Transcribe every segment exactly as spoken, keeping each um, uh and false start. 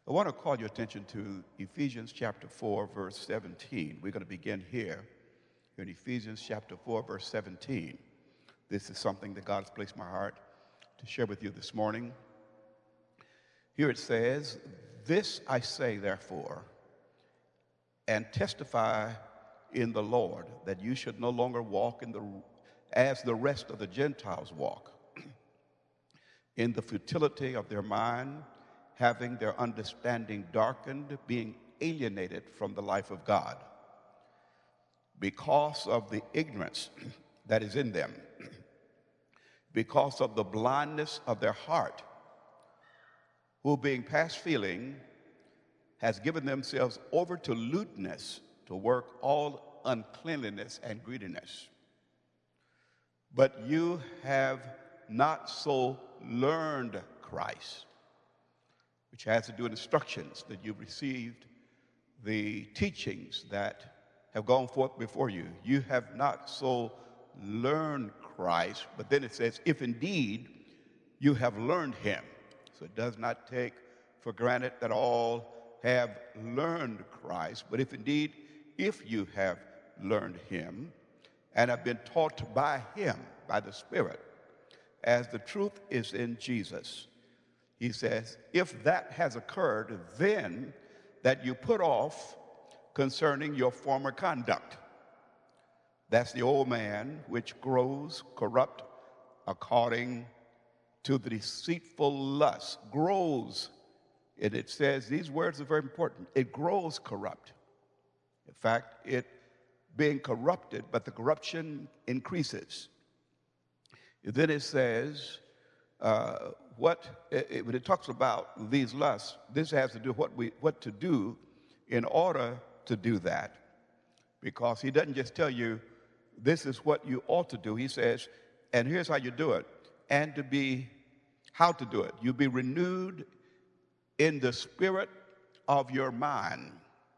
I want to call your attention to Ephesians chapter four, verse seventeen. We're going to begin here in Ephesians chapter four, verse seventeen. This is something that God has placed in my heart to share with you this morning. Here it says, "This I say, therefore, and testify in the Lord, that you should no longer walk in the as the rest of the Gentiles walk, in the futility of their mind, having their understanding darkened, being alienated from the life of God, because of the ignorance that is in them, because of the blindness of their heart, who being past feeling has given themselves over to lewdness, to work all uncleanliness and greediness. But you have not so learned Christ," which has to do with instructions that you've received, the teachings that have gone forth before you. You have not so learned Christ, but then it says, if indeed you have learned him. So it does not take for granted that all have learned Christ, but if indeed, if you have learned him and have been taught by him, by the Spirit, as the truth is in Jesus, he says, if that has occurred, then that you put off concerning your former conduct. That's the old man which grows corrupt according to the deceitful lust. Grows, and it says, these words are very important. It grows corrupt. In fact, it being corrupted, but the corruption increases. Then it says, uh, what it, when it talks about these lusts, this has to do what we what to do in order to do that, because he doesn't just tell you this is what you ought to do. He says, and here's how you do it, and to be how to do it. You be renewed in the spirit of your mind.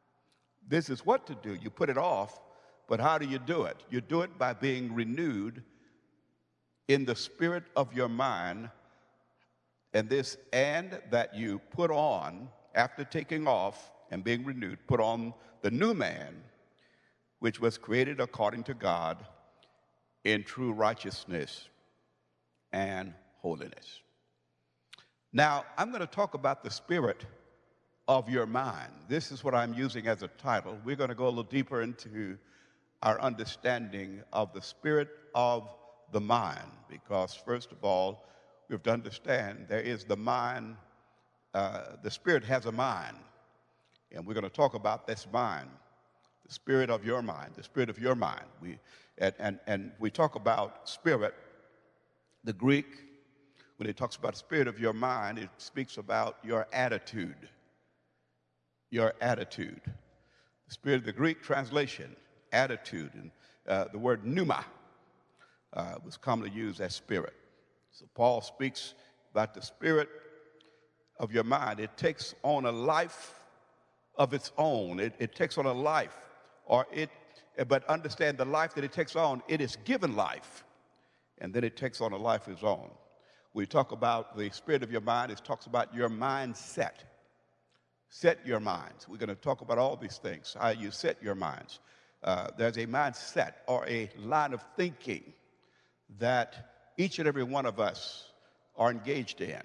This is what to do. You put it off, but how do you do it? You do it by being renewed in the spirit of your mind, and this, and that you put on, after taking off and being renewed, put on the new man, which was created according to God in true righteousness and holiness. Now, I'm going to talk about the spirit of your mind. This is what I'm using as a title. We're going to go a little deeper into our understanding of the spirit of the mind, because first of all, we have to understand there is the mind, uh, the spirit has a mind, and we're going to talk about this mind, the spirit of your mind, the spirit of your mind. We, and, and, and we talk about spirit, the Greek, when it talks about the spirit of your mind, it speaks about your attitude, your attitude. The spirit of the Greek translation, attitude, and uh, the word pneuma, Uh, was commonly used as spirit. So Paul speaks about the spirit of your mind. It takes on a life of its own. It, it takes on a life, or it, but understand the life that it takes on, it is given life, and then it takes on a life of its own. We talk about the spirit of your mind. It talks about your mindset. Set your minds. We're going to talk about all these things, how you set your minds. Uh, there's a mindset or a line of thinking that each and every one of us are engaged in.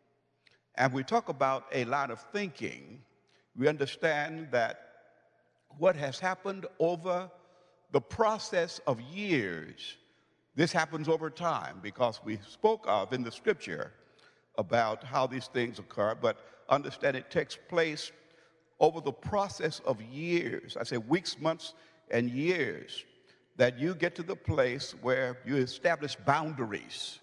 And we talk about a line of thinking, we understand that what has happened over the process of years, this happens over time, because we spoke of in the scripture about how these things occur, but understand it takes place over the process of years. I say weeks, months, and years, that you get to the place where you establish boundaries.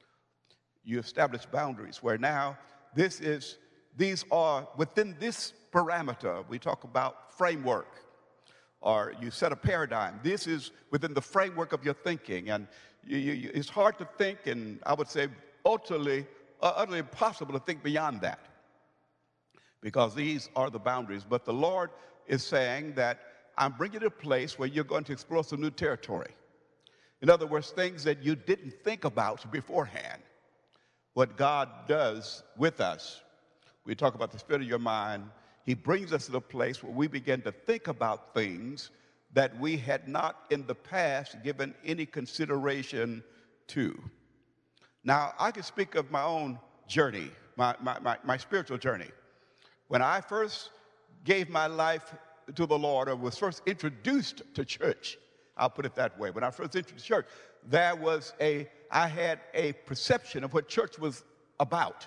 You establish boundaries where now this is, these are within this parameter. We talk about framework, or you set a paradigm. This is within the framework of your thinking, and you, you, it's hard to think, and I would say utterly, uh, utterly impossible to think beyond that, because these are the boundaries. But the Lord is saying that I'm bringing you to a place where you're going to explore some new territory. In other words, things that you didn't think about beforehand. What God does with us, we talk about the spirit of your mind, he brings us to the place where we begin to think about things that we had not in the past given any consideration to. Now, I can speak of my own journey, my, my, my, my spiritual journey. When I first gave my life to the Lord, or was first introduced to church, I'll put it that way. When I first introduced to church, there was a, I had a perception of what church was about,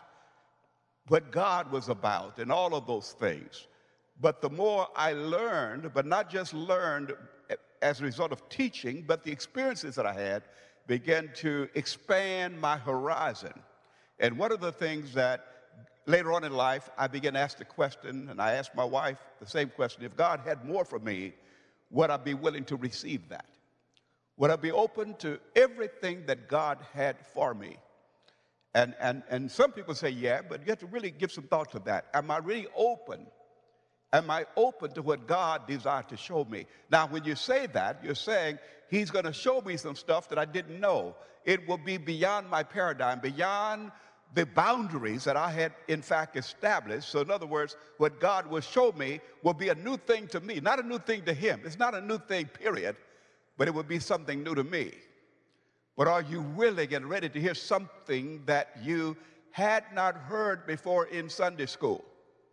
what God was about, and all of those things. But the more I learned, but not just learned as a result of teaching, but the experiences that I had began to expand my horizon. And one of the things that later on in life, I began to ask the question, and I asked my wife the same question: if God had more for me, would I be willing to receive that? Would I be open to everything that God had for me? And, and, and some people say, yeah, but you have to really give some thought to that. Am I really open? Am I open to what God desired to show me? Now, when you say that, you're saying he's going to show me some stuff that I didn't know. It will be beyond my paradigm, beyond the boundaries that I had, in fact, established. So in other words, what God will show me will be a new thing to me, not a new thing to him. It's not a new thing, period, but it will be something new to me. But are you willing and ready to hear something that you had not heard before in Sunday school?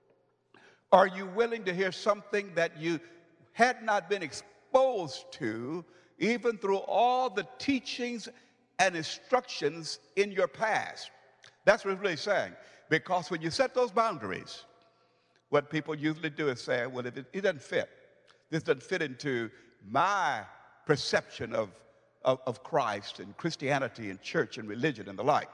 Are you willing to hear something that you had not been exposed to, even through all the teachings and instructions in your past? That's what it's really saying. Because when you set those boundaries, what people usually do is say, well, if it, it doesn't fit. This doesn't fit into my perception of, of, of Christ and Christianity and church and religion and the like.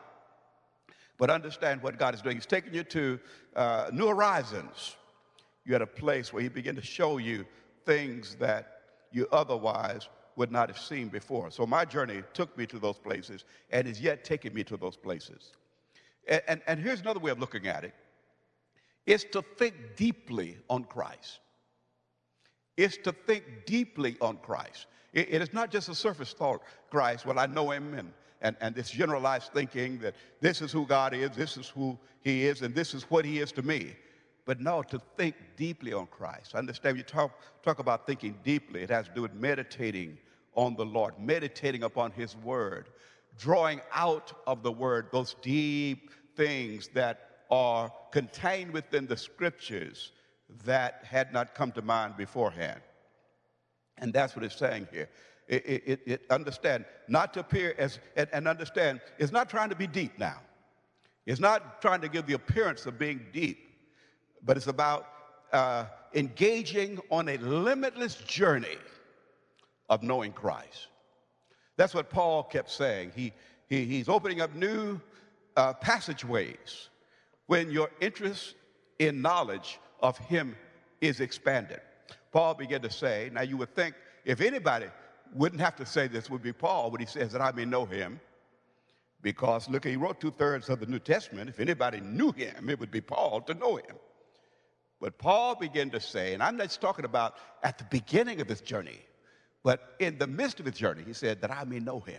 But understand what God is doing. He's taking you to uh, new horizons. You're at a place where he began to show you things that you otherwise would not have seen before. So my journey took me to those places and is yet taking me to those places. And, and, and here's another way of looking at it. It's to think deeply on Christ. It's to think deeply on Christ. It, it is not just a surface thought, Christ, well, I know him, and, and, and this generalized thinking that this is who God is, this is who he is, and this is what he is to me. But no, to think deeply on Christ. Understand, you talk, talk about thinking deeply. It has to do with meditating on the Lord, meditating upon his word, drawing out of the word those deep things that are contained within the scriptures that had not come to mind beforehand. And that's what it's saying here. It, it, it understand, not to appear as, and, and understand, it's not trying to be deep now. It's not trying to give the appearance of being deep. But it's about uh, engaging on a limitless journey of knowing Christ. That's what Paul kept saying. He, he, he's opening up new uh, passageways when your interest in knowledge of him is expanded. Paul began to say, now you would think if anybody wouldn't have to say this, would be Paul when he says that I may know him. Because look, he wrote two-thirds of the New Testament. If anybody knew him, it would be Paul to know him. But Paul began to say, and I'm not just talking about at the beginning of his journey, but in the midst of his journey, he said that I may know him.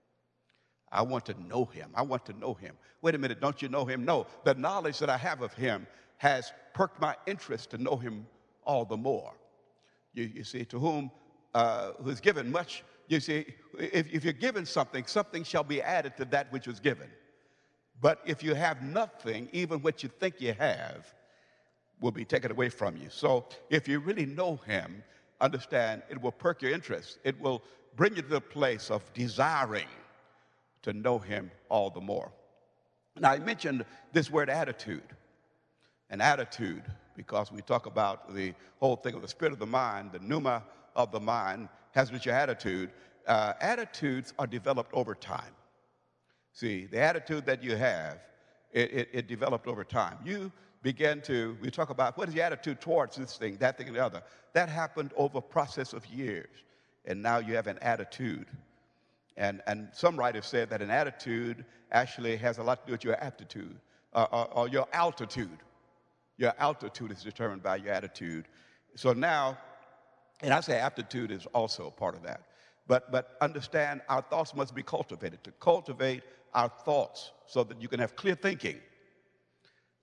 I want to know him. I want to know him. Wait a minute, don't you know him? No, the knowledge that I have of him has perked my interest to know him all the more. You, you see, to whom uh, who is given much, you see, if, if you're given something, something shall be added to that which was given. But if you have nothing, even what you think you have will be taken away from you. So if you really know him, understand it will perk your interest. It will bring you to the place of desiring to know him all the more. Now, I mentioned this word attitude. An attitude, because we talk about the whole thing of the spirit of the mind, the pneuma of the mind has with your attitude. Uh, attitudes are developed over time. See, the attitude that you have, it, it, it developed over time. You began to, we talk about what is your attitude towards this thing, that thing, and the other. That happened over a process of years, and now you have an attitude. And, and some writers said that an attitude actually has a lot to do with your aptitude, uh, or, or your altitude. Your altitude is determined by your attitude. So now, and I say aptitude is also part of that. But, but understand, our thoughts must be cultivated. To cultivate our thoughts so that you can have clear thinking.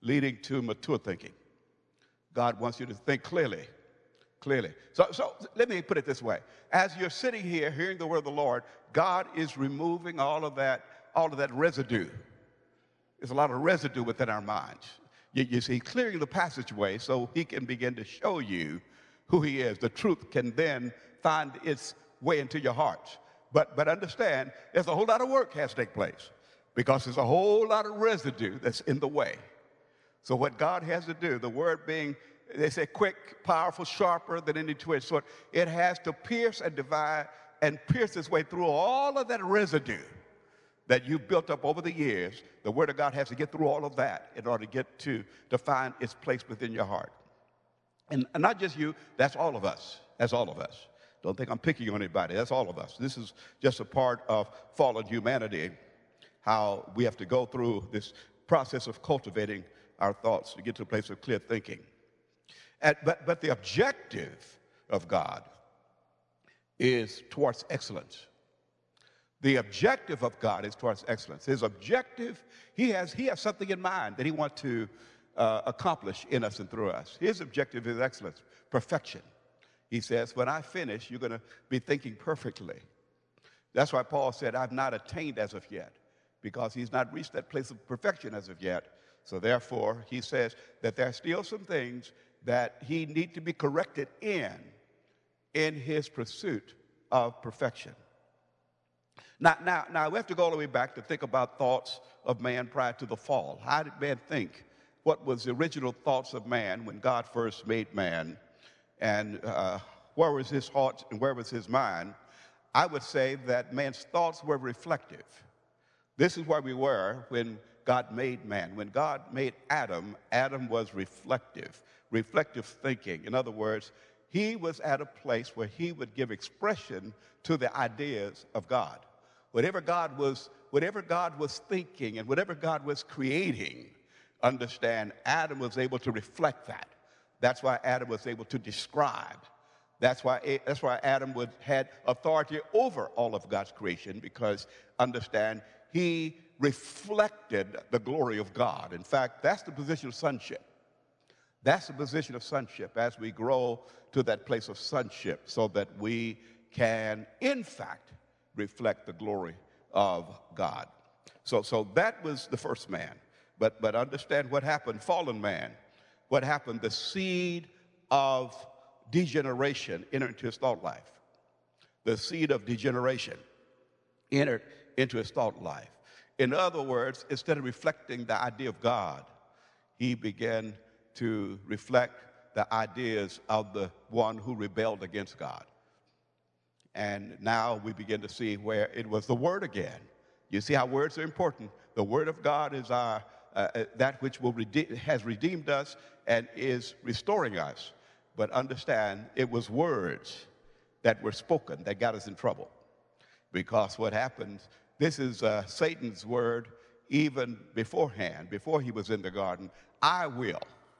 leading to mature thinking. God wants you to think clearly, clearly. So, so let me put it this way. As you're sitting here hearing the word of the Lord, God is removing all of that, all of that residue. There's a lot of residue within our minds. You, you see, clearing the passageway so he can begin to show you who he is. The truth can then find its way into your hearts. But, but understand, there's a whole lot of work has to take place because there's a whole lot of residue that's in the way. So what God has to do, the word being, they say quick, powerful, sharper than any two-edged sword, it has to pierce and divide and pierce its way through all of that residue that you've built up over the years. The word of God has to get through all of that in order to get to, to find its place within your heart. And, and not just you, that's all of us. That's all of us. Don't think I'm picking on anybody. That's all of us. This is just a part of fallen humanity, how we have to go through this process of cultivating our thoughts to get to a place of clear thinking. And, but, but the objective of God is towards excellence. The objective of God is towards excellence. His objective, he has, he has something in mind that he wants to uh, accomplish in us and through us. His objective is excellence, perfection. He says, when I finish, you're going to be thinking perfectly. That's why Paul said, I've not attained as of yet, because he's not reached that place of perfection as of yet. So therefore, he says that there are still some things that he needs to be corrected in, in his pursuit of perfection. Now, now, now, we have to go all the way back to think about thoughts of man prior to the fall. How did man think? What was the original thoughts of man when God first made man? And uh, where was his heart and where was his mind? I would say that man's thoughts were reflective. This is where we were when God made man. When God made Adam, Adam was reflective, reflective thinking. In other words, he was at a place where he would give expression to the ideas of God. Whatever God was, whatever God was thinking and whatever God was creating, understand, Adam was able to reflect that. That's why Adam was able to describe. That's why, that's why Adam would, had authority over all of God's creation, because, understand, he reflected the glory of God. In fact, that's the position of sonship. That's the position of sonship as we grow to that place of sonship so that we can, in fact, reflect the glory of God. So, so that was the first man. But, but understand what happened, fallen man. What happened, the seed of degeneration entered into his thought life. The seed of degeneration entered into his thought life. In other words, instead of reflecting the idea of God, he began to reflect the ideas of the one who rebelled against God. And now we begin to see where it was the word again. You see how words are important. The word of God is our uh, that which will redeem, has redeemed us and is restoring us. But understand, it was words that were spoken that got us in trouble. Because what happens, this is uh, Satan's word even beforehand, before he was in the garden. I will,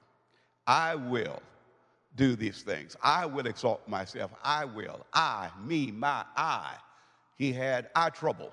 I will do these things. I will exalt myself. I will. I, me, my, I. He had eye trouble.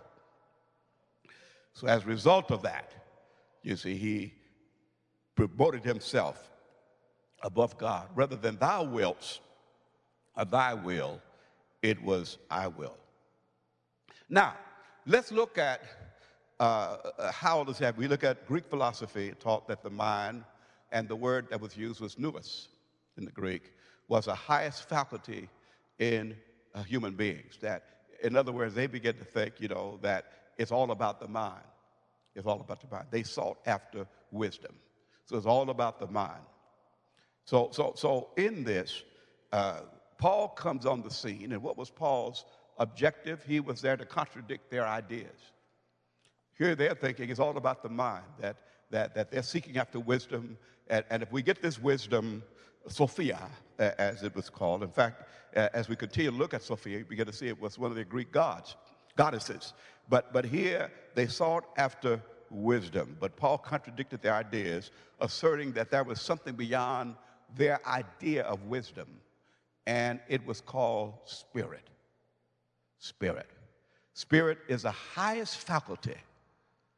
So as a result of that, you see, he promoted himself above God. Rather than thou wilt, or thy will, it was I will. Now, let's look at uh, how does that. We look at Greek philosophy. It taught that the mind, and the word that was used was nous in the Greek, was the highest faculty in uh, human beings. That, in other words, they began to think, you know, that it's all about the mind. It's all about the mind. They sought after wisdom. So it's all about the mind. So, so, so in this, uh, Paul comes on the scene, and what was Paul's objective? He was there to contradict their ideas. Here they're thinking it's all about the mind, that, that, that they're seeking after wisdom, and, and if we get this wisdom, Sophia, as it was called. In fact, as we continue to look at Sophia, we begin to see it was one of the Greek gods, goddesses. But, but here they sought after wisdom. But Paul contradicted their ideas, asserting that there was something beyond their idea of wisdom, and it was called spirit. Spirit. Spirit is the highest faculty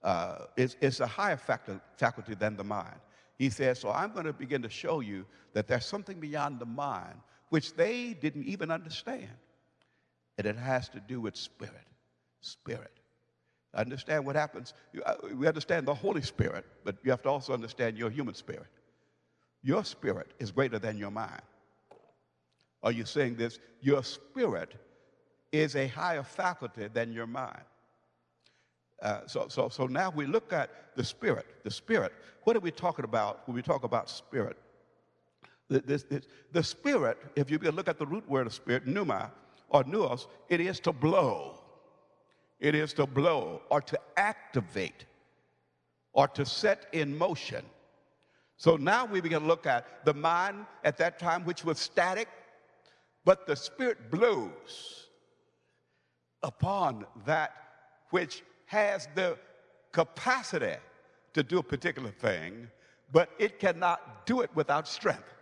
uh, is, is a higher factor, faculty than the mind. He says, so I'm going to begin to show you that there's something beyond the mind which they didn't even understand. And it has to do with spirit. Spirit. Understand what happens. We understand the Holy Spirit, but you have to also understand your human spirit. Your spirit is greater than your mind. Are you saying this? Your spirit is a higher faculty than your mind. Uh, so, so, so now we look at the spirit. The spirit. What are we talking about when we talk about spirit? The, this, this, the spirit, if you look at the root word of spirit, pneuma or nous, it is to blow. It is to blow or to activate or to set in motion. So now we begin to look at the mind at that time, which was static, but the Spirit blows upon that which has the capacity to do a particular thing, but it cannot do it without strength.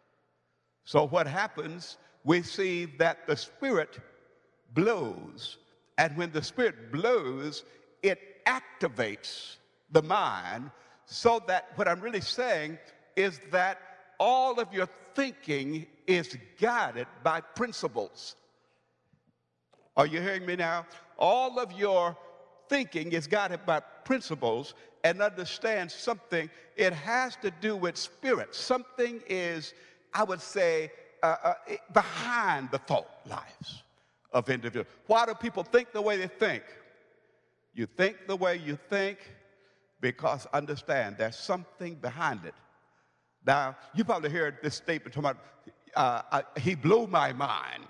So what happens, we see that the Spirit blows, and when the Spirit blows, it activates the mind, so that what I'm really saying is that all of your thinking is guided by principles. Are you hearing me now? All of your thinking is guided by principles, and understand something. It has to do with spirit. Something is, I would say, uh, uh, behind the thought lives of individuals. Why do people think the way they think? You think the way you think because, understand, there's something behind it. Now, you probably heard this statement talking about, uh, I, he blew my mind.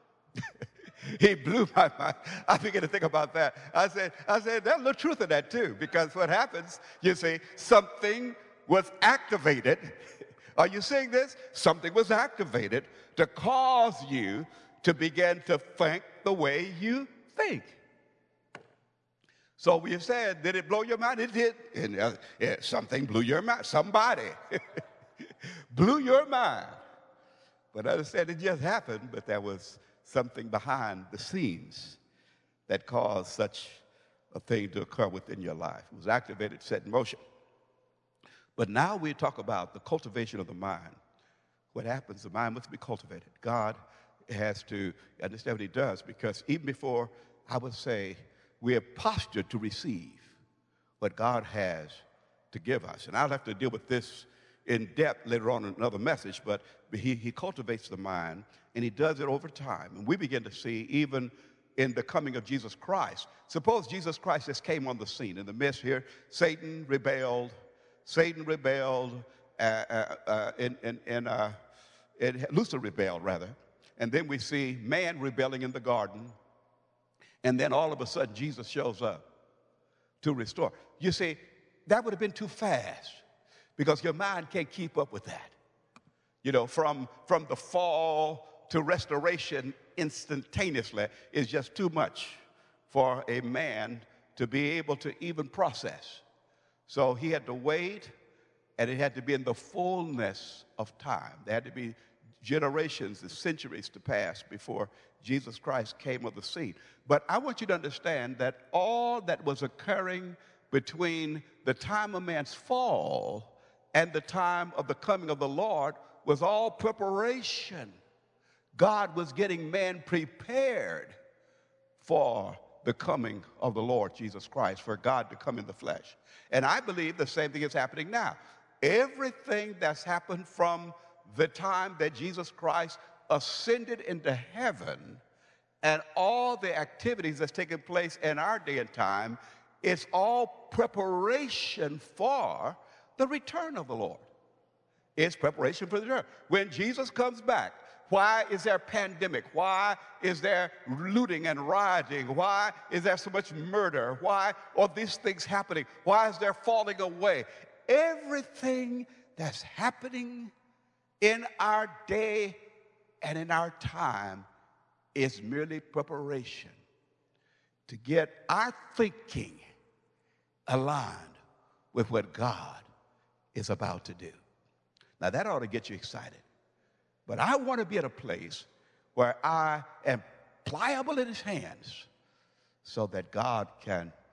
He blew my mind. I began to think about that. I said, I said, there's a little truth in that too, because what happens, you see, something was activated. Are you seeing this? Something was activated to cause you to begin to think the way you think. So we said, did it blow your mind? It did. And, uh, yeah, something blew your mind. Somebody blew your mind. But I understand it just happened, but there was something behind the scenes that caused such a thing to occur within your life. It was activated, set in motion. But now we talk about the cultivation of the mind. What happens, the mind must be cultivated. God has to understand what he does, because even before, I would say, we are postured to receive what God has to give us. And I'll have to deal with this in depth later on in another message, but he, he cultivates the mind, and he does it over time. And we begin to see, even in the coming of Jesus Christ, suppose Jesus Christ just came on the scene. In the midst here, Satan rebelled, Satan rebelled, uh, uh, uh, in, in, in, uh, in, Lucifer rebelled, rather. And then we see man rebelling in the garden, and then all of a sudden Jesus shows up to restore. You see, that would have been too fast, because your mind can't keep up with that. You know, from, from the fall to restoration instantaneously is just too much for a man to be able to even process. So he had to wait, and it had to be in the fullness of time. There had to be generations and centuries to pass before Jesus Christ came on the scene. But I want you to understand that all that was occurring between the time of man's fall and the time of the coming of the Lord was all preparation. God was getting man prepared for the coming of the Lord Jesus Christ, for God to come in the flesh. And I believe the same thing is happening now. Everything that's happened from the time that Jesus Christ ascended into heaven, and all the activities that's taking place in our day and time, is all preparation for the return of the Lord. It's preparation for the return. When Jesus comes back, why is there a pandemic? Why is there looting and rioting? Why is there so much murder? Why are these things happening? Why is there falling away? Everything that's happening in our day and in our time is merely preparation to get our thinking aligned with what God is about to do. Now, that ought to get you excited. But I want to be at a place where I am pliable in his hands, so that God can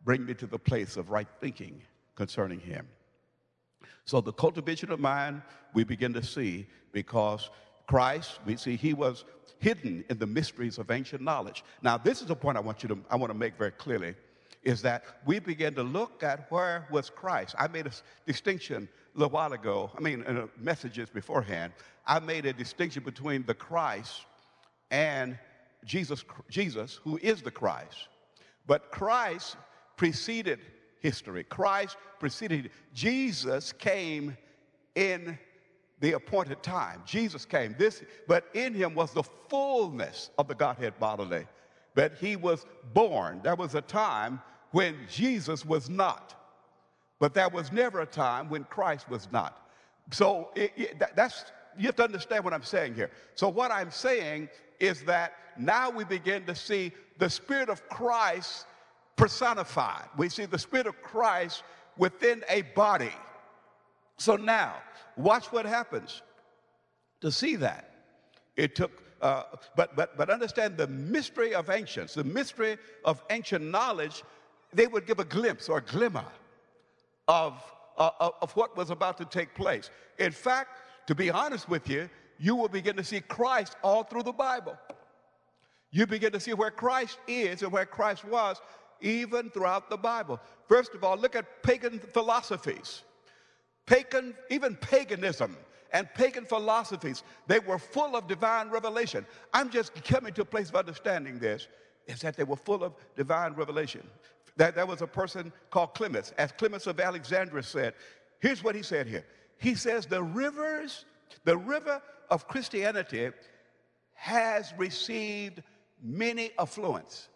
bring me to the place of right thinking concerning him. So the cultivation of mind we begin to see, because Christ, we see he was hidden in the mysteries of ancient knowledge. Now, this is a point I want you to, I want to make very clearly, is that we begin to look at where was Christ. I made a distinction a little while ago, I mean, in messages beforehand, I made a distinction between the Christ and Jesus, Jesus, who is the Christ. But Christ preceded history. Christ preceded, Jesus came in the appointed time. Jesus came, this, but in him was the fullness of the Godhead bodily. But he was born. There was a time when Jesus was not. But there was never a time when Christ was not. So it, it, that, that's, you have to understand what I'm saying here. So what I'm saying is that now we begin to see the Spirit of Christ personified. We see the Spirit of Christ within a body. So now, watch what happens to see that. It took, uh, but, but, but understand the mystery of ancients, the mystery of ancient knowledge, they would give a glimpse or a glimmer of, uh, of what was about to take place. In fact, to be honest with you, you will begin to see Christ all through the Bible. You begin to see where Christ is and where Christ was even throughout the Bible. First of all, look at pagan philosophies. Pagan, even paganism and pagan philosophies, they were full of divine revelation. I'm just coming to a place of understanding this, is that they were full of divine revelation. That there was a person called Clement, as Clement of Alexandria said. Here's what he said here. He says the rivers, the river of Christianity has received many affluents.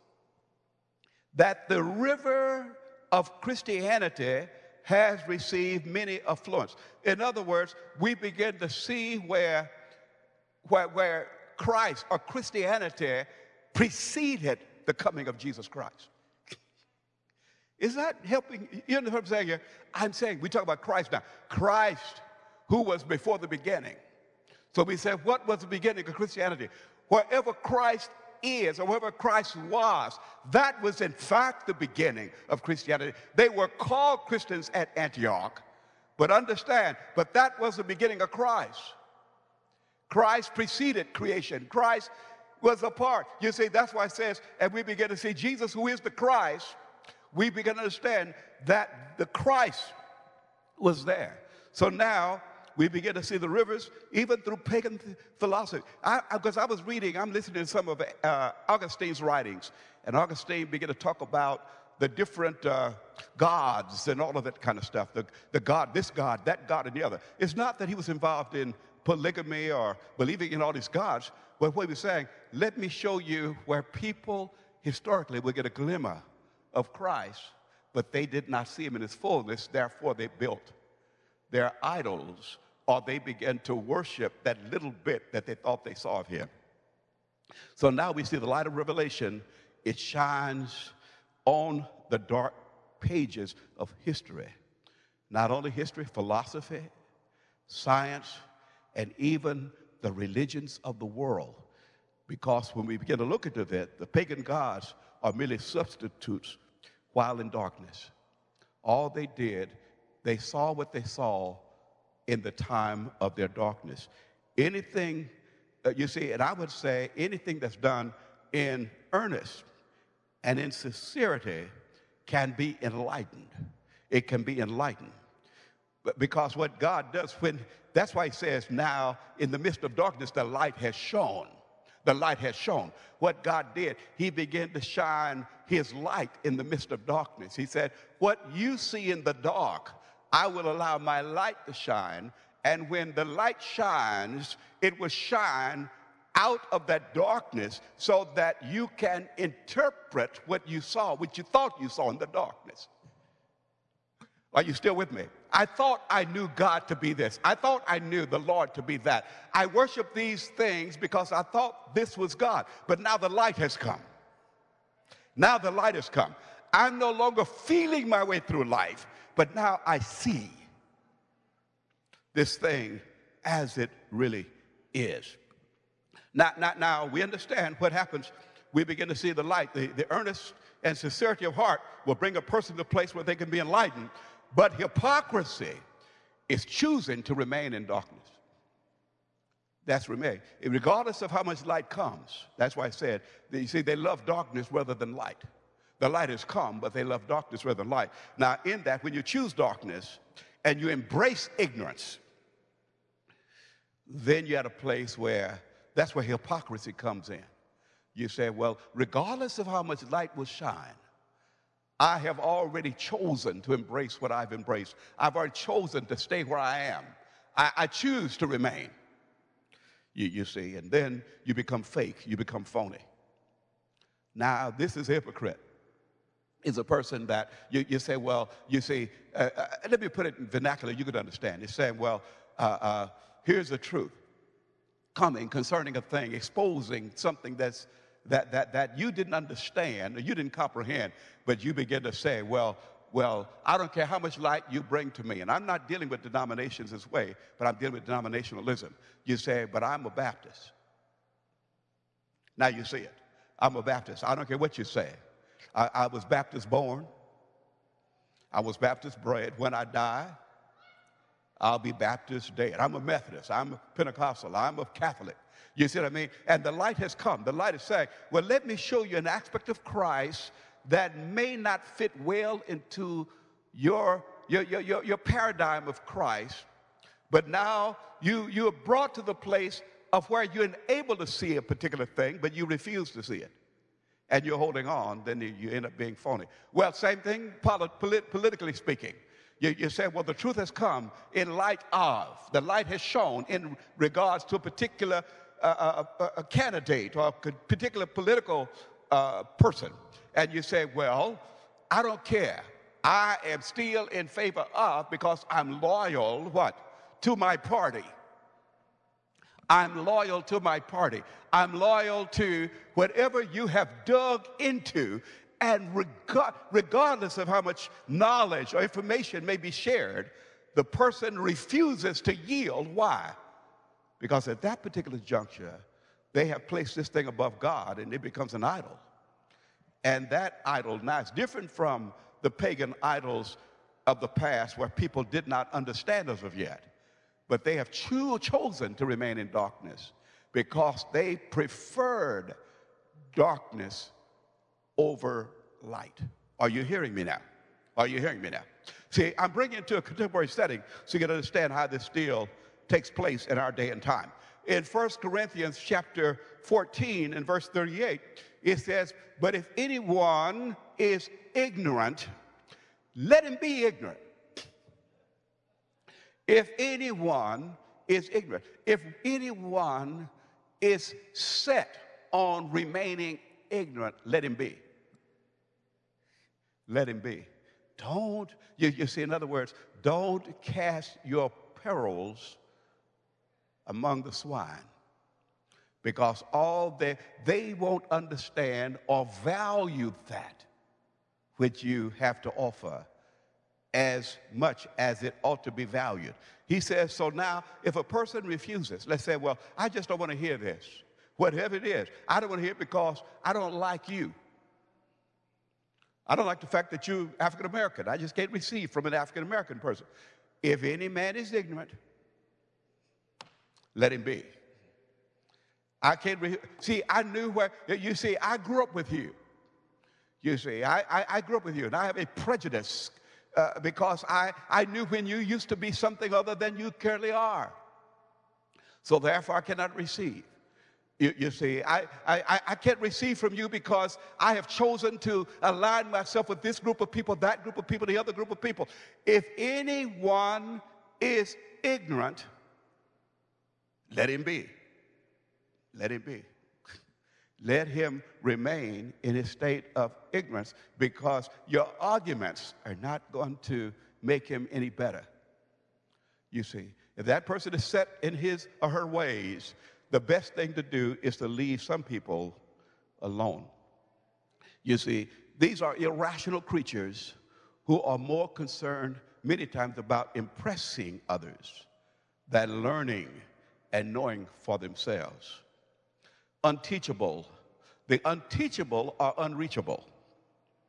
That the river of Christianity has received many affluents. In other words, we begin to see where, where, where Christ or Christianity preceded the coming of Jesus Christ. Is that helping? You know what I'm saying here? I'm saying, we talk about Christ now. Christ, who was before the beginning. So we said, what was the beginning of Christianity? Wherever Christ is, or wherever Christ was, that was in fact the beginning of Christianity. They were called Christians at Antioch, but understand, but that was the beginning of Christ. Christ preceded creation. Christ was a part. You see, that's why it says, and we begin to see Jesus, who is the Christ, we begin to understand that the Christ was there. So now we begin to see the rivers, even through pagan philosophy. Because I, I, I was reading, I'm listening to some of uh, Augustine's writings, and Augustine began to talk about the different uh, gods and all of that kind of stuff. The, the God, this God, that God, and the other. It's not that he was involved in polygamy or believing in all these gods, but what he was saying, let me show you where people historically would get a glimmer of Christ, but they did not see him in his fullness, therefore they built their idols, or they began to worship that little bit that they thought they saw of him. So now we see the light of revelation. It shines on the dark pages of history. Not only history, philosophy, science, and even the religions of the world. Because when we begin to look into that, the pagan gods are merely substitutes while in darkness. All they did, they saw what they saw in the time of their darkness. Anything, uh, you see, and I would say anything that's done in earnest and in sincerity can be enlightened. It can be enlightened. But because what God does, when, that's why he says now in the midst of darkness, the light has shone. The light has shone. What God did, he began to shine his light in the midst of darkness. He said, what you see in the dark, I will allow my light to shine. And when the light shines, it will shine out of that darkness so that you can interpret what you saw, what you thought you saw in the darkness. Are you still with me? I thought I knew God to be this. I thought I knew the Lord to be that. I worshiped these things because I thought this was God. But now the light has come. Now the light has come. I'm no longer feeling my way through life, but now I see this thing as it really is. Now, now, now we understand what happens. We begin to see the light. The, the earnest and sincerity of heart will bring a person to a place where they can be enlightened. But hypocrisy is choosing to remain in darkness. That's remain. Regardless of how much light comes. That's why I said, you see, they love darkness rather than light. The light has come, but they love darkness rather than light. Now, in that, when you choose darkness and you embrace ignorance, then you're at a place where that's where hypocrisy comes in. You say, well, regardless of how much light will shine, I have already chosen to embrace what I've embraced. I've already chosen to stay where I am. I, I choose to remain. You, you see, and then you become fake, you become phony. Now, this is a hypocrite. Is a person that you, you say, well, you see, uh, uh, let me put it in vernacular you could understand. It's saying, well, uh, uh, here's the truth coming concerning a thing, exposing something that's, that, that, that you didn't understand or you didn't comprehend, but you begin to say, well, well, I don't care how much light you bring to me. And I'm not dealing with denominations this way, but I'm dealing with denominationalism. You say, but I'm a Baptist. Now you see it. I'm a Baptist. I don't care what you say. I, I was Baptist born. I was Baptist bred. When I die, I'll be Baptist dead. I'm a Methodist. I'm a Pentecostal. I'm a Catholic. You see what I mean? And the light has come. The light is saying, well, let me show you an aspect of Christ that may not fit well into your, your, your, your, your paradigm of Christ, but now you, you are brought to the place of where you're able to see a particular thing, but you refuse to see it. And you're holding on, then you end up being phony. Well, same thing polit polit politically speaking. You, you say, well, the truth has come in light of, the light has shone in regards to a particular uh, uh, a candidate or a particular political uh, person. And you say, well, I don't care. I am still in favor of because I'm loyal, what? To my party. I'm loyal to my party. I'm loyal to whatever you have dug into, and regard, regardless of how much knowledge or information may be shared, the person refuses to yield. Why? Because at that particular juncture, they have placed this thing above God, and it becomes an idol. And that idol, now it's different from the pagan idols of the past where people did not understand as of yet. But they have cho chosen to remain in darkness because they preferred darkness over light. Are you hearing me now? Are you hearing me now? See, I'm bringing it to a contemporary setting so you can understand how this still takes place in our day and time. In First Corinthians chapter fourteen and verse thirty-eight, it says, but if anyone is ignorant, let him be ignorant. If anyone is ignorant, if anyone is set on remaining ignorant, let him be. Let him be. Don't, you, you see, in other words, don't cast your pearls among the swine, because all they, they won't understand or value that which you have to offer as much as it ought to be valued. He says, so now if a person refuses, let's say, well, I just don't want to hear this, whatever it is, I don't want to hear it because I don't like you. I don't like the fact that you're African American. I just can't receive from an African American person. If any man is ignorant, let him be. I can't, re see, I knew where, you see, I grew up with you. You see, I, I, I grew up with you, and I have a prejudice uh, because I, I knew when you used to be something other than you currently are. So therefore, I cannot receive. You, you see, I, I, I can't receive from you because I have chosen to align myself with this group of people, that group of people, the other group of people. If anyone is ignorant, let him be. Let him be. Let him remain in his state of ignorance, because your arguments are not going to make him any better. You see, if that person is set in his or her ways, the best thing to do is to leave some people alone. You see, these are irrational creatures who are more concerned many times about impressing others than learning and knowing for themselves. Unteachable. The unteachable are unreachable.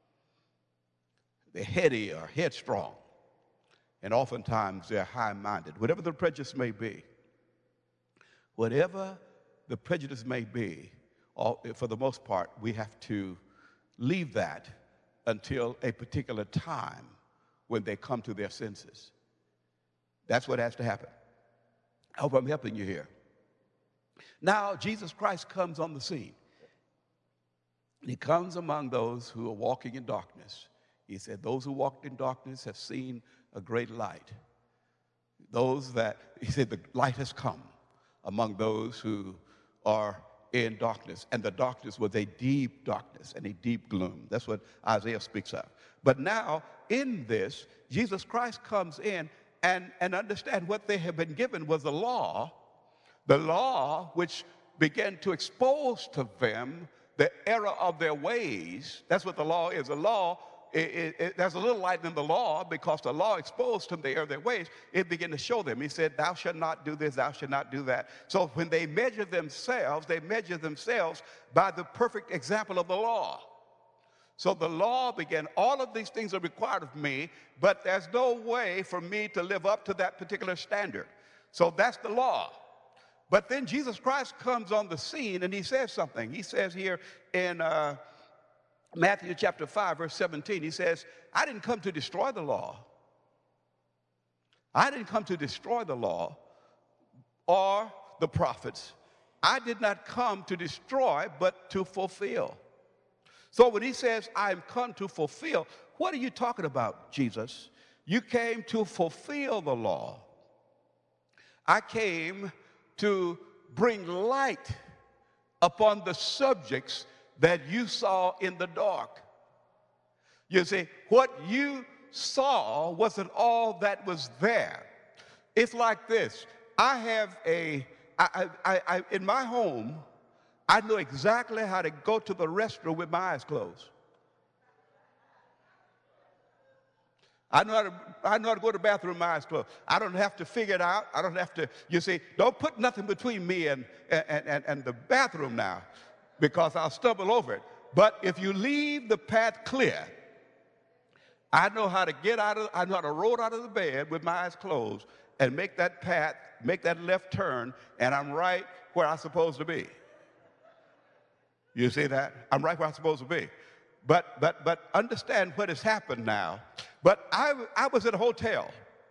they're heady or headstrong, and oftentimes they're high-minded. Whatever the prejudice may be, whatever the prejudice may be, or for the most part, we have to leave that until a particular time when they come to their senses. That's what has to happen. I hope I'm helping you here. Now, Jesus Christ comes on the scene. He comes among those who are walking in darkness. He said, those who walked in darkness have seen a great light. Those that, he said, the light has come among those who are in darkness. And the darkness was a deep darkness and a deep gloom. That's what Isaiah speaks of. But now, in this, Jesus Christ comes in and, and understand what they have been given was the law, the law which began to expose to them the error of their ways. That's what the law is. The law, it, it, it, there's a little light in the law because the law exposed them the error of their ways. It began to show them. He said, thou shalt not do this, thou shalt not do that. So when they measure themselves, they measure themselves by the perfect example of the law. So the law began, all of these things are required of me, but there's no way for me to live up to that particular standard. So that's the law. But then Jesus Christ comes on the scene and he says something. He says here in uh, Matthew chapter five, verse seventeen, he says, I didn't come to destroy the law. I didn't come to destroy the law or the prophets. I did not come to destroy, but to fulfill. So when he says, I'm come to fulfill, what are you talking about, Jesus? You came to fulfill the law. I came to bring light upon the subjects that you saw in the dark. You see, what you saw wasn't all that was there. It's like this. I have a, I, I, I, in my home, I know exactly how to go to the restroom with my eyes closed. I know, how to, I know how to go to the bathroom with my eyes closed. I don't have to figure it out. I don't have to, you see, don't put nothing between me and, and, and, and the bathroom now because I'll stumble over it. But if you leave the path clear, I know how to get out of, I know how to roll out of the bed with my eyes closed and make that path, make that left turn, and I'm right where I'm supposed to be. You see that? I'm right where I'm supposed to be. But, but, but understand what has happened now. But I, I was at a hotel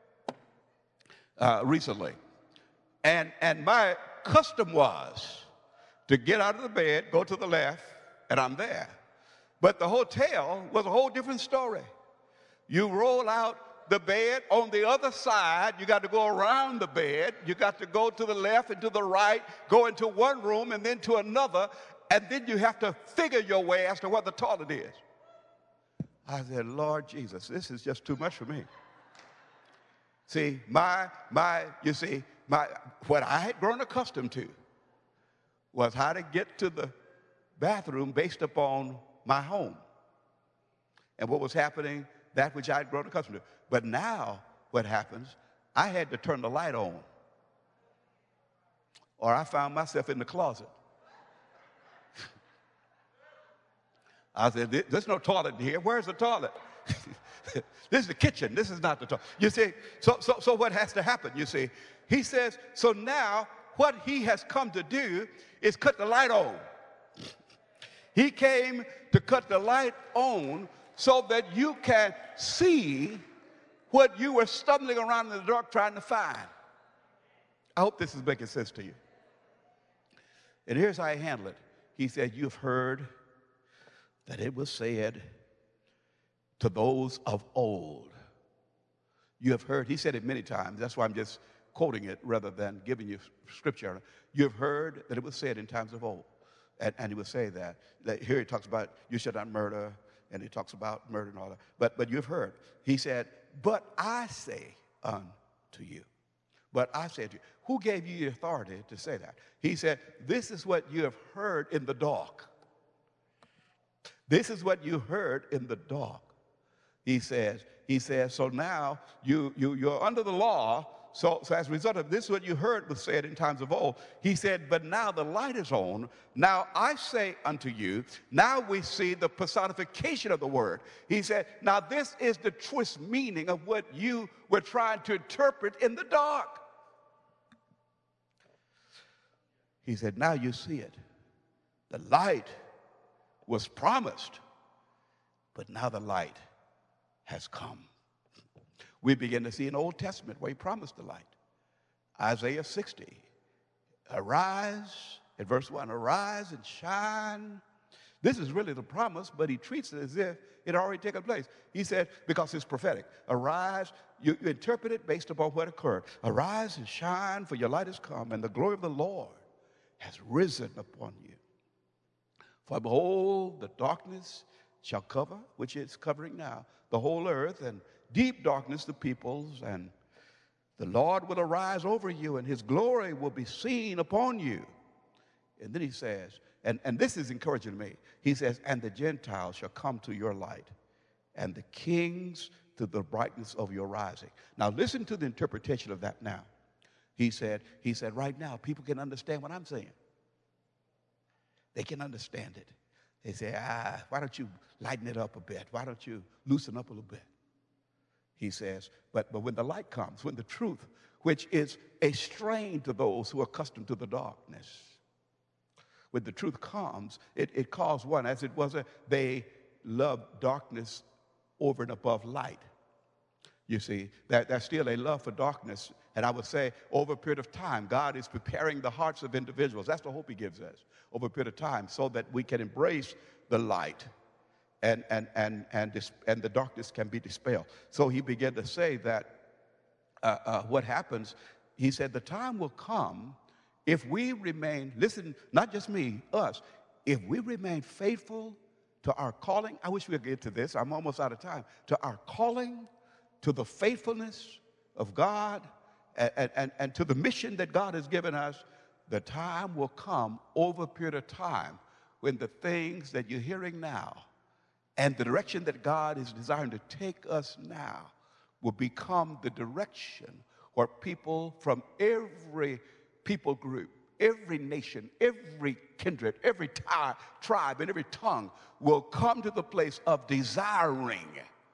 uh, recently, and, and my custom was to get out of the bed, go to the left, and I'm there. But the hotel was a whole different story. You roll out the bed on the other side, you got to go around the bed, you got to go to the left and to the right, go into one room and then to another, and then you have to figure your way as to where the toilet is. I said, Lord Jesus, this is just too much for me. See, my, my, you see, my, what I had grown accustomed to was how to get to the bathroom based upon my home and what was happening, that which I had grown accustomed to. But now what happens, I had to turn the light on, or I found myself in the closet. I said, there's no toilet in here. Where's the toilet? This is the kitchen. This is not the toilet. You see, so, so, so what has to happen, you see? He says, so now what he has come to do is cut the light on. He came to cut the light on so that you can see what you were stumbling around in the dark trying to find. I hope this is making sense to you. And here's how I handle it. He said, you've heard that it was said to those of old. You have heard, he said it many times, that's why I'm just quoting it rather than giving you scripture. You have heard that it was said in times of old. And, and he would say that, that. Here he talks about you shall not murder, and he talks about murder and all that. But, but you've heard. He said, but I say unto you. But I say to you. Who gave you the authority to say that? He said, this is what you have heard in the dark. This is what you heard in the dark. He says, he says, so now you, you, you're under the law, So, so as a result of this, what you heard was said in times of old. He said, but now the light is on. Now I say unto you, now we see the personification of the word. He said, now this is the twist meaning of what you were trying to interpret in the dark. He said, now you see it. The light was promised, but now the light has come. We begin to see in the Old Testament where he promised the light. Isaiah sixty, arise, at verse one, arise and shine. This is really the promise, but he treats it as if it had already taken place. He said, because it's prophetic, arise, you, you interpret it based upon what occurred. Arise and shine, for your light has come, and the glory of the Lord has risen upon you. For behold, the darkness shall cover, which it's covering now, the whole earth, and deep darkness the peoples, and the Lord will arise over you, and his glory will be seen upon you. And then he says, and, and this is encouraging me, he says, and the Gentiles shall come to your light, and the kings to the brightness of your rising. Now listen to the interpretation of that now. He said, he said, right now, people can understand what I'm saying. They can understand it. They say, ah, why don't you lighten it up a bit? Why don't you loosen up a little bit? He says, but, but when the light comes, when the truth, which is a strain to those who are accustomed to the darkness, when the truth comes, it, it calls one, as it was, a, they love darkness over and above light. You see, that, there's still a love for darkness. And I would say over a period of time, God is preparing the hearts of individuals. That's the hope he gives us over a period of time so that we can embrace the light and, and, and, and, dis, and the darkness can be dispelled. So he began to say that uh, uh, what happens, he said, the time will come if we remain, listen, not just me, us, if we remain faithful to our calling. I wish we could get to this. I'm almost out of time. To our calling, to the faithfulness of God, and, and, and to the mission that God has given us, the time will come over a period of time when the things that you're hearing now and the direction that God is desiring to take us now will become the direction where people from every people group, every nation, every kindred, every tri- tribe, and every tongue will come to the place of desiring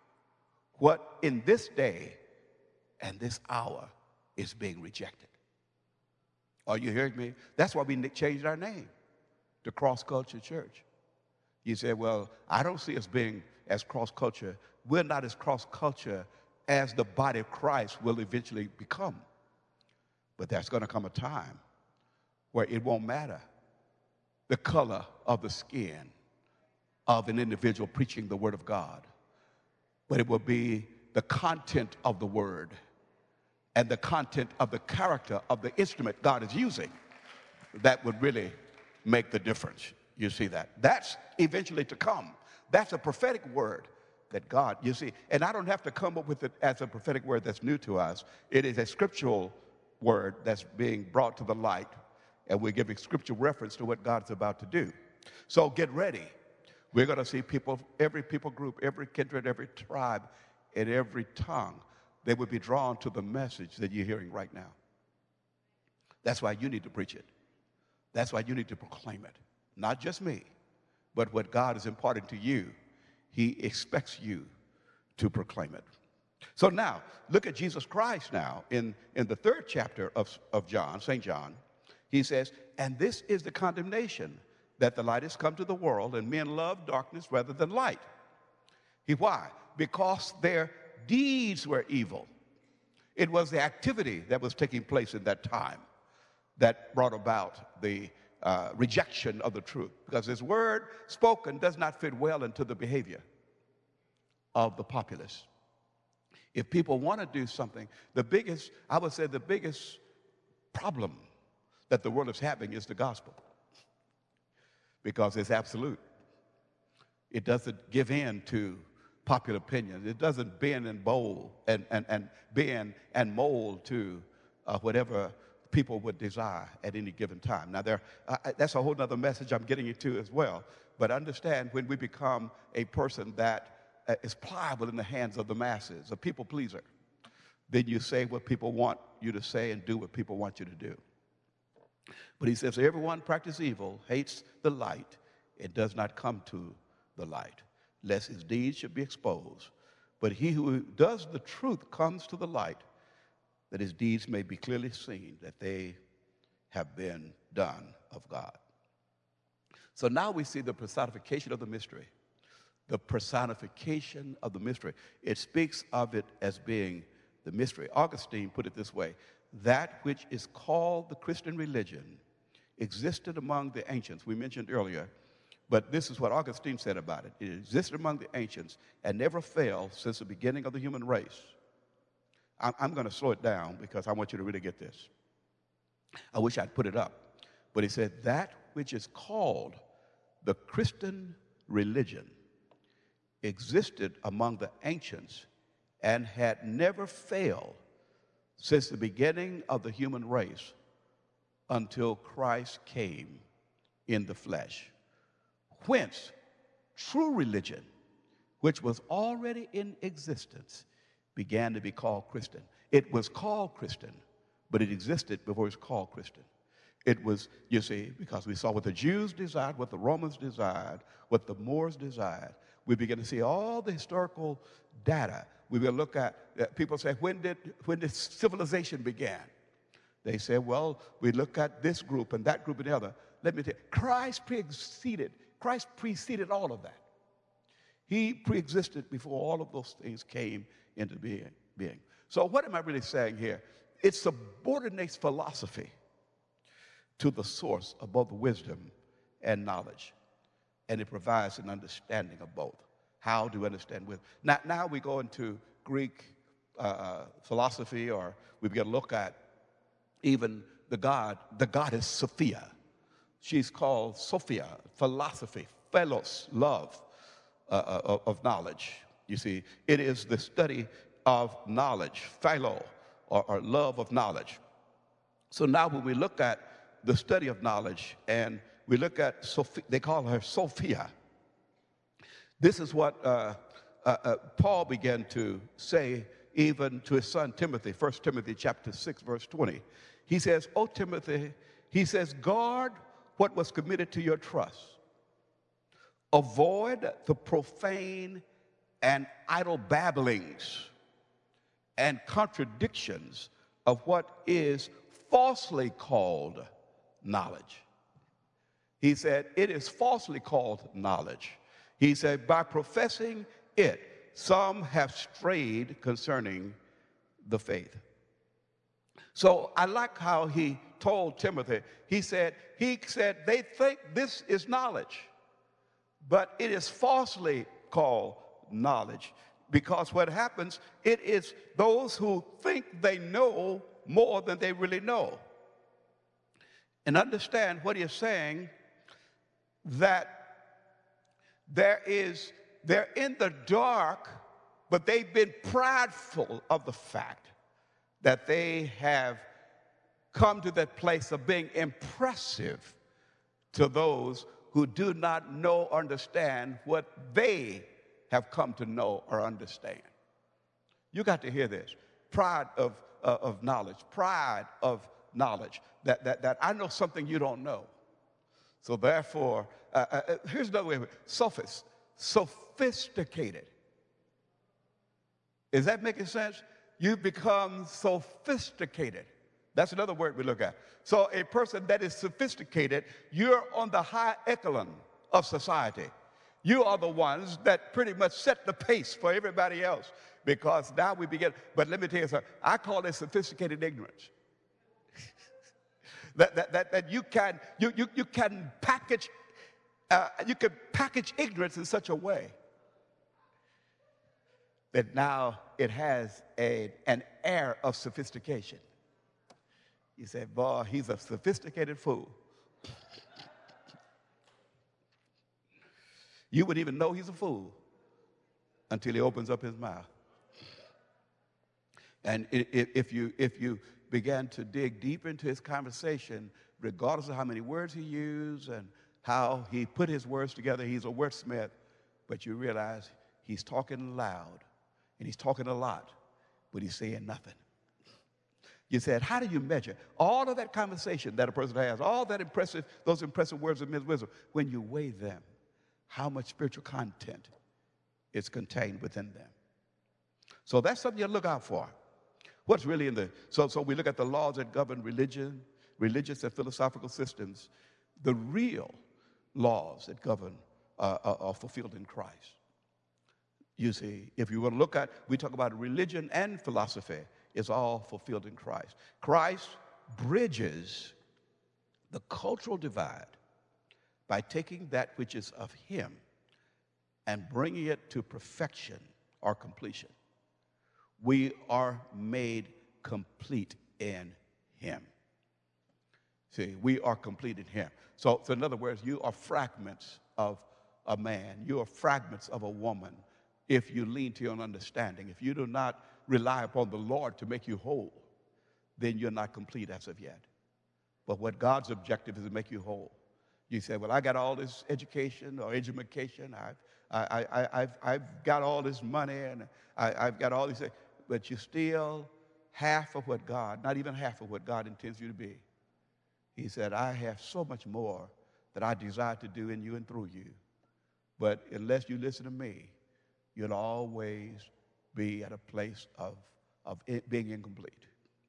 what in this day and this hour is being rejected. Are you hearing me? That's why we changed our name to Cross Culture Church. You say, well, I don't see us being as cross culture. We're not as cross culture as the body of Christ will eventually become. But there's going to come a time where it won't matter the color of the skin of an individual preaching the word of God, but it will be the content of the word and the content of the character of the instrument God is using that would really make the difference. You see that? That's eventually to come. That's a prophetic word that God, you see, and I don't have to come up with it as a prophetic word that's new to us. It is a scriptural word that's being brought to the light, and we're giving scriptural reference to what God's about to do. So get ready. We're going to see people, every people group, every kindred, every tribe, and every tongue. They will be drawn to the message that you're hearing right now. That's why you need to preach it. That's why you need to proclaim it. Not just me, but what God is imparting to you, he expects you to proclaim it. So now, look at Jesus Christ now in, in the third chapter of, of John, Saint John. He says, and this is the condemnation, that the light has come to the world, and men love darkness rather than light. He, why? Because their deeds were evil. It was the activity that was taking place in that time that brought about the uh, rejection of the truth, because his word spoken does not fit well into the behavior of the populace. If people want to do something, the biggest, I would say the biggest problem that the world is having is the gospel, because it's absolute. It doesn't give in to popular opinion. It doesn't bend and bold and, and, and bend and mold to uh, whatever people would desire at any given time. Now, there, uh, that's a whole other message I'm getting into as well. But understand, when we become a person that uh, is pliable in the hands of the masses, a people pleaser, then you say what people want you to say and do what people want you to do. But he says, everyone practices evil, hates the light, and does not come to the light, lest his deeds should be exposed. But he who does the truth comes to the light, that his deeds may be clearly seen, that they have been done of God. So now we see the personification of the mystery. The personification of the mystery. It speaks of it as being the mystery. Augustine put it this way: that which is called the Christian religion existed among the ancients. We mentioned earlier, but this is what Augustine said about it. It existed among the ancients and never failed since the beginning of the human race. I'm, I'm going to slow it down because I want you to really get this. I wish I'd put it up. But he said, that which is called the Christian religion existed among the ancients and had never failed since the beginning of the human race until Christ came in the flesh. Whence true religion, which was already in existence, began to be called Christian. It was called Christian, but it existed before it was called Christian. It was, you see, because we saw what the Jews desired, what the Romans desired, what the Moors desired. We begin to see all the historical data. We will look at, uh, people say, when did, when did civilization began? They say, well, we look at this group and that group and the other. Let me tell you, Christ preceded, Christ preceded all of that. He preexisted before all of those things came into being. being. So what am I really saying here? It subordinates philosophy to the source of both wisdom and knowledge. And it provides an understanding of both. How do we understand wisdom? Now, now we go into Greek uh, philosophy, or we begin to look at even the god, the goddess Sophia. She's called Sophia, philosophy, philos, love uh, of, of knowledge. You see, it is the study of knowledge, philo, or, or love of knowledge. So now when we look at the study of knowledge, and we look at Sophia, they call her Sophia. This is what uh, uh, uh, Paul began to say even to his son Timothy, First Timothy chapter six, verse twenty. He says, "O Timothy," he says, "guard what was committed to your trust. Avoid the profane and idle babblings and contradictions of what is falsely called knowledge." He said, it is falsely called knowledge. He said, by professing it, some have strayed concerning the faith. So I like how he told Timothy, he said, he said, they think this is knowledge, but it is falsely called knowledge. Because what happens, it is those who think they know more than they really know. And understand what he is saying, that there is, they're in the dark, but they've been prideful of the fact that they have come to that place of being impressive to those who do not know or understand what they have come to know or understand. You got to hear this. Pride of, uh, of knowledge, pride of knowledge, that, that, that I know something you don't know. So therefore, uh, uh, here's another way of it. Sophist, sophisticated. Is that making sense? You become sophisticated. That's another word we look at. So a person that is sophisticated, you're on the high echelon of society. You are the ones that pretty much set the pace for everybody else, because now we begin. But let me tell you something. I call it sophisticated ignorance. that, that, that, that you can you, you, you can package uh, you can package ignorance in such a way that now it has a, an air of sophistication. You say, boy, he's a sophisticated fool. You wouldn't even know he's a fool until he opens up his mouth. And if you, if you began to dig deeper into his conversation, regardless of how many words he used and how he put his words together, he's a wordsmith, but you realize he's talking loud and he's talking a lot, but he's saying nothing. You said, how do you measure all of that conversation that a person has, all that impressive, those impressive words of wisdom, when you weigh them, how much spiritual content is contained within them? So that's something you look out for. What's really in the, so, so we look at the laws that govern religion, religious and philosophical systems. The real laws that govern uh, are, are fulfilled in Christ. You see, if you want to look at, we talk about religion and philosophy, it's all fulfilled in Christ. Christ bridges the cultural divide by taking that which is of him and bringing it to perfection or completion. We are made complete in him. See, we are complete in him. So, so in other words, you are fragments of a man. You are fragments of a woman if you lean to your own understanding. If you do not rely upon the Lord to make you whole, then you're not complete as of yet. But what God's objective is to make you whole. You say, well, I got all this education or education. I've, I, I, I've, I've got all this money, and I, I've got all these things. But you're still half of what God, not even half of what God intends you to be. He said, I have so much more that I desire to do in you and through you. But unless you listen to me, you'll always be at a place of, of it being incomplete.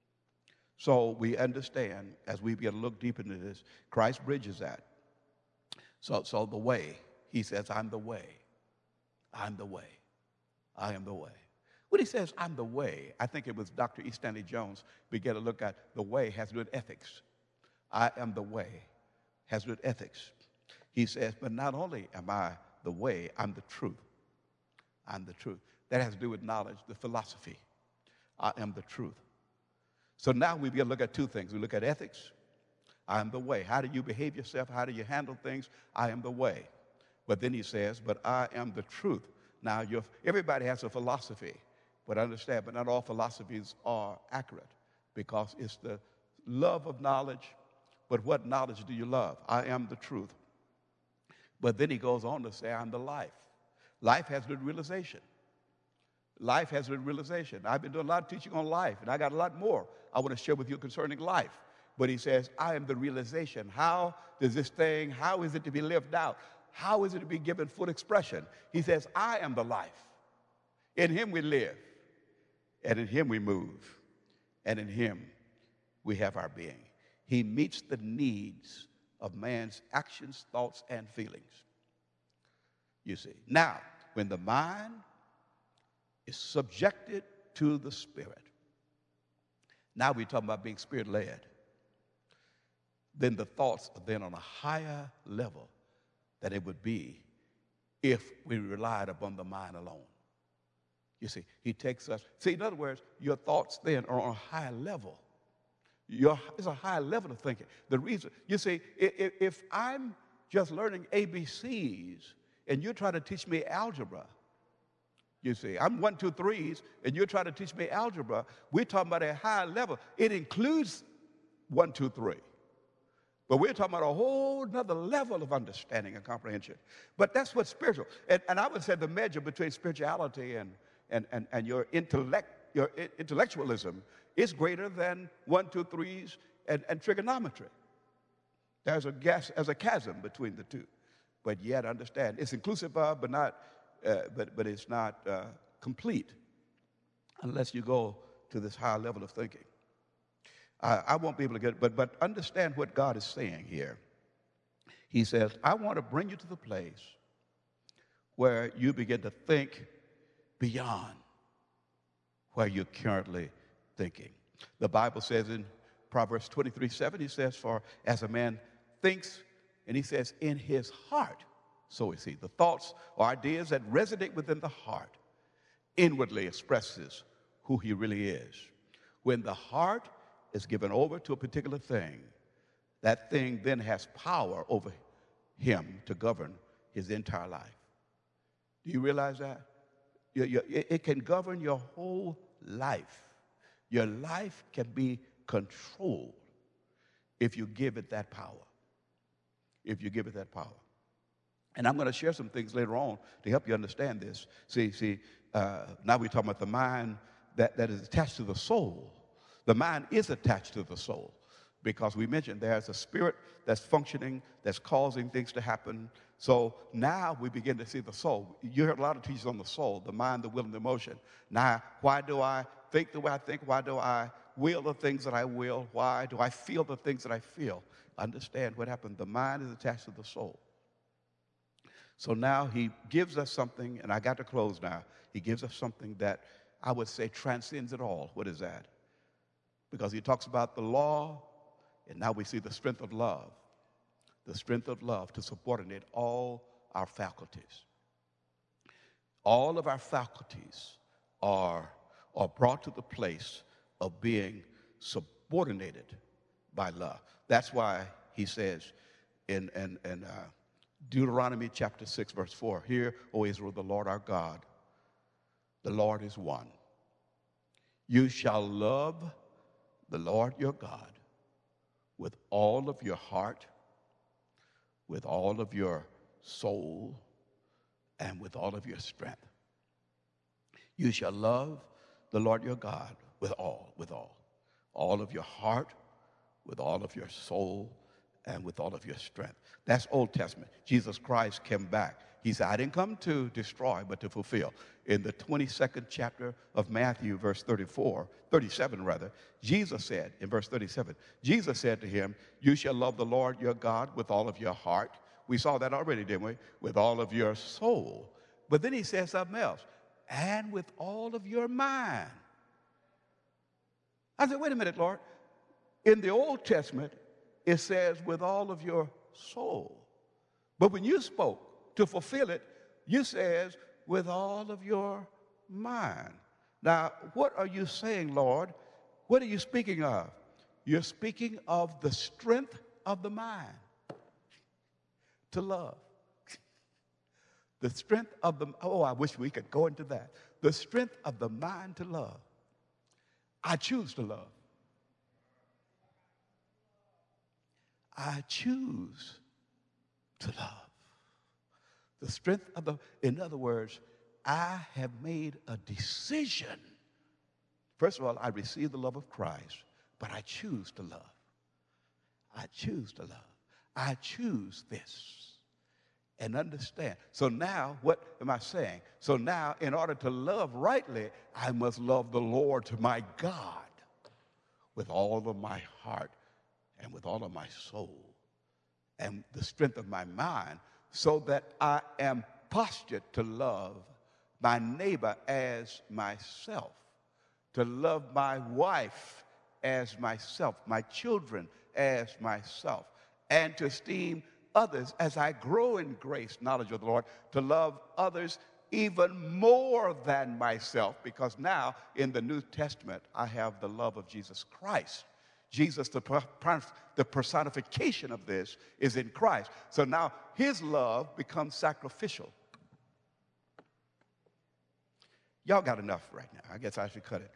So we understand, as we begin to look deep into this, Christ bridges that. So, so the way, he says, I'm the way. I'm the way. I am the way. When he says, I'm the way, I think it was Doctor E. Stanley Jones began to look at the way has to do with ethics. I am the way has to do with ethics. He says, but not only am I the way, I'm the truth. I'm the truth. That has to do with knowledge, the philosophy. I am the truth. So now we begin to look at two things. We look at ethics. I am the way. How do you behave yourself? How do you handle things? I am the way. But then he says, but I am the truth. Now, you're, everybody has a philosophy, but understand, but not all philosophies are accurate because it's the love of knowledge. But what knowledge do you love? I am the truth. But then he goes on to say, I'm the life. Life has good realization. Life has good realization. I've been doing a lot of teaching on life, and I got a lot more I want to share with you concerning life. But he says, I am the realization. How does this thing, how is it to be lived out? How is it to be given full expression? He says, I am the life. In him we live, and in him we move, and in him we have our being. He meets the needs of man's actions, thoughts, and feelings. You see. Now, when the mind is subjected to the Spirit, now we're talking about being Spirit-led, then the thoughts are then on a higher level than it would be if we relied upon the mind alone. You see, he takes us, see, in other words, your thoughts then are on a higher level. Your, it's a higher level of thinking. The reason, you see, if, if I'm just learning A B Cs and you're trying to teach me algebra, you see, I'm one, two, threes, and you're trying to teach me algebra, we're talking about a higher level. It includes one, two, three. But we're talking about a whole nother level of understanding and comprehension. But that's what's spiritual. And, and I would say the measure between spirituality and, and, and, and your, intellect, your intellectualism is greater than one, two, threes and, and trigonometry. There's a, gas, there's a chasm between the two. But yet understand, it's inclusive of, but, not, uh, but, but it's not uh, complete unless you go to this higher level of thinking. I, I won't be able to get it, but, but understand what God is saying here. He says, I want to bring you to the place where you begin to think beyond where you're currently thinking. The Bible says in Proverbs twenty-three seven, he says, for as a man thinks, and he says, in his heart, so is he. The thoughts or ideas that resonate within the heart inwardly expresses who he really is. When the heart is given over to a particular thing, that thing then has power over him to govern his entire life. Do you realize that? You, you, it can govern your whole life. Your life can be controlled if you give it that power. If you give it that power. And I'm going to share some things later on to help you understand this. See, see, uh, now we're talking about the mind, that, that is attached to the soul. The mind is attached to the soul because we mentioned there's a spirit that's functioning, that's causing things to happen. So now we begin to see the soul. You heard a lot of teachers on the soul, the mind, the will, and the emotion. Now, why do I think the way I think? Why do I will the things that I will? Why do I feel the things that I feel? Understand what happened. The mind is attached to the soul. So now he gives us something, and I got to close now. He gives us something that I would say transcends it all. What is that? Because he talks about the law, and now we see the strength of love. The strength of love to subordinate all our faculties. All of our faculties are, are brought to the place of being subordinated by love. That's why he says in, in, in uh, Deuteronomy chapter six, verse four, "Hear, O Israel, the Lord our God, the Lord is one. You shall love the Lord your God with all of your heart, with all of your soul, and with all of your strength." You shall love the Lord your God with all, with all. All of your heart, with all of your soul, and with all of your strength. That's Old Testament. Jesus Christ came back. He said, I didn't come to destroy, but to fulfill. In the twenty-second chapter of Matthew, verse thirty-four, thirty-seven rather, Jesus said, in verse thirty-seven, Jesus said to him, you shall love the Lord your God with all of your heart. We saw that already, didn't we? With all of your soul. But then he said something else, and with all of your mind. I said, wait a minute, Lord. In the Old Testament, it says with all of your soul. But when you spoke to fulfill it, you says with all of your mind. Now, what are you saying, Lord? What are you speaking of? You're speaking of the strength of the mind to love. The strength of the, oh, I wish we could go into that. The strength of the mind to love. I choose to love. I choose to love. The strength of the, in other words, I have made a decision. First of all, I receive the love of Christ, but I choose to love. I choose to love. I choose this. And understand. So now, what am I saying? So now, in order to love rightly, I must love the Lord to my God with all of my heart and with all of my soul and the strength of my mind, so that I am postured to love my neighbor as myself, to love my wife as myself, my children as myself, and to esteem others as I grow in grace, knowledge of the Lord, to love others even more than myself, because now in the New Testament I have the love of Jesus Christ. Jesus, the, the personification of this, is in Christ. So now his love becomes sacrificial. Y'all got enough right now. I guess I should cut it.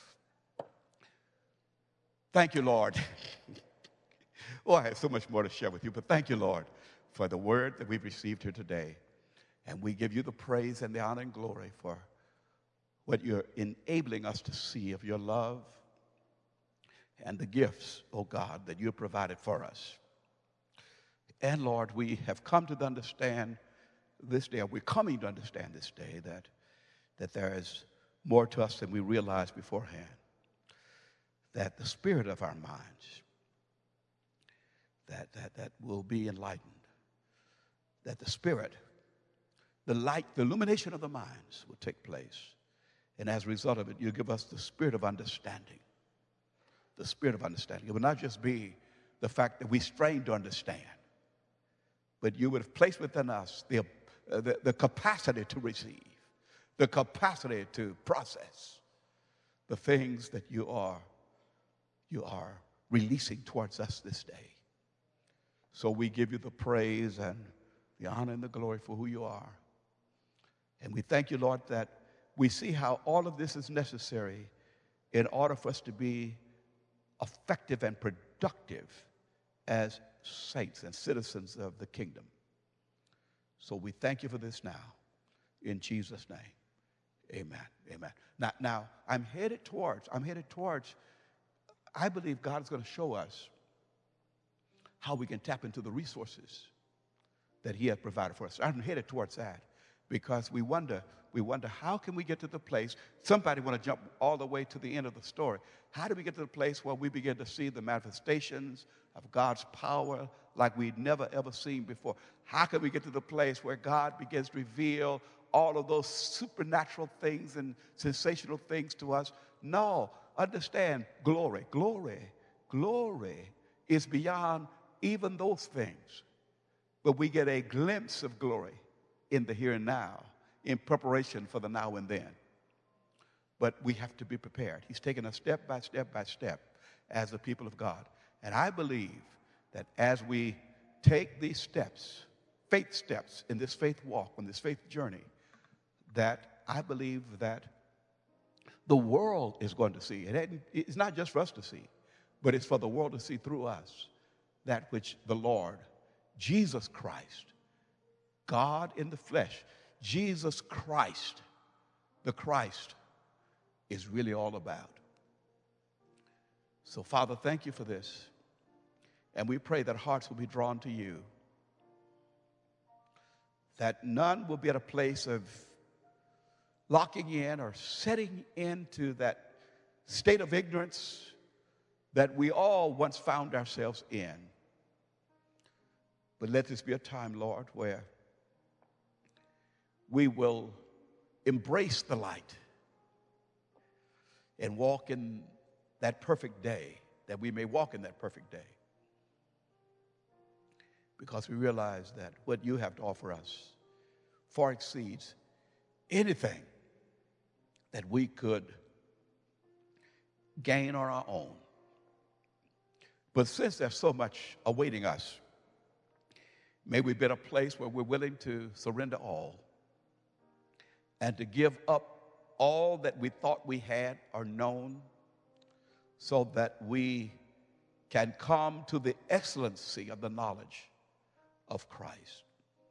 Thank you, Lord. Oh, I have so much more to share with you, but thank you, Lord, for the word that we've received here today. And we give you the praise and the honor and glory for what you're enabling us to see of your love and the gifts, oh God, that you have provided for us. And Lord, we have come to understand this day, or we're coming to understand this day, that, that there is more to us than we realized beforehand. That the spirit of our minds, that, that, that will be enlightened. That the spirit, the light, the illumination of the minds will take place. And as a result of it, you give us the spirit of understanding. The spirit of understanding. It will not just be the fact that we strain to understand, but you would have placed within us the, uh, the, the capacity to receive, the capacity to process the things that you are, you are releasing towards us this day. So we give you the praise and the honor and the glory for who you are. And we thank you, Lord, that we see how all of this is necessary in order for us to be effective and productive as saints and citizens of the kingdom. So we thank you for this now, in Jesus' name, Amen. Amen. Now, now I'm headed towards, I'm headed towards, I believe God is going to show us how we can tap into the resources that he has provided for us. I'm headed towards that because we wonder, we wonder how can we get to the place, somebody want to jump all the way to the end of the story. How do we get to the place where we begin to see the manifestations of God's power like we'd never ever seen before? How can we get to the place where God begins to reveal all of those supernatural things and sensational things to us? No, understand, glory, glory, glory is beyond even those things. But we get a glimpse of glory in the here and now, in preparation for the now and then. But we have to be prepared. He's taken us step by step by step as the people of God. And I believe that as we take these steps, faith steps in this faith walk, on this faith journey, that I believe that the world is going to see. It it's not just for us to see, but it's for the world to see through us that which the Lord, Jesus Christ, God in the flesh, Jesus Christ, the Christ, is really all about. So, Father, thank you for this. And we pray that hearts will be drawn to you, that none will be at a place of locking in or setting into that state of ignorance that we all once found ourselves in. But let this be a time, Lord, where we will embrace the light and walk in that perfect day, that we may walk in that perfect day. Because we realize that what you have to offer us far exceeds anything that we could gain on our own. But since there's so much awaiting us, may we be in a place where we're willing to surrender all and to give up all that we thought we had or known so that we can come to the excellency of the knowledge of Christ.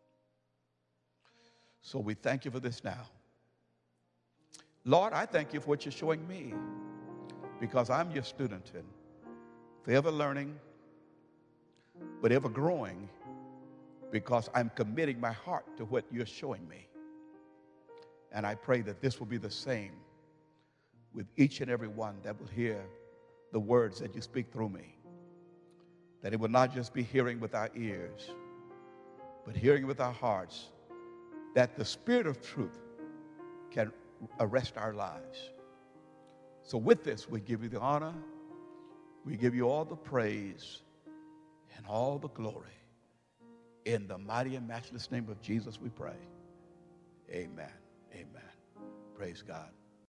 So we thank you for this now. Lord, I thank you for what you're showing me, because I'm your student and forever learning, but ever growing, because I'm committing my heart to what you're showing me. And I pray that this will be the same with each and every one that will hear the words that you speak through me. That it will not just be hearing with our ears, but hearing with our hearts, that the Spirit of truth can arrest our lives. So with this, we give you the honor, we give you all the praise and all the glory. In the mighty and matchless name of Jesus we pray. Amen. Amen. Praise God.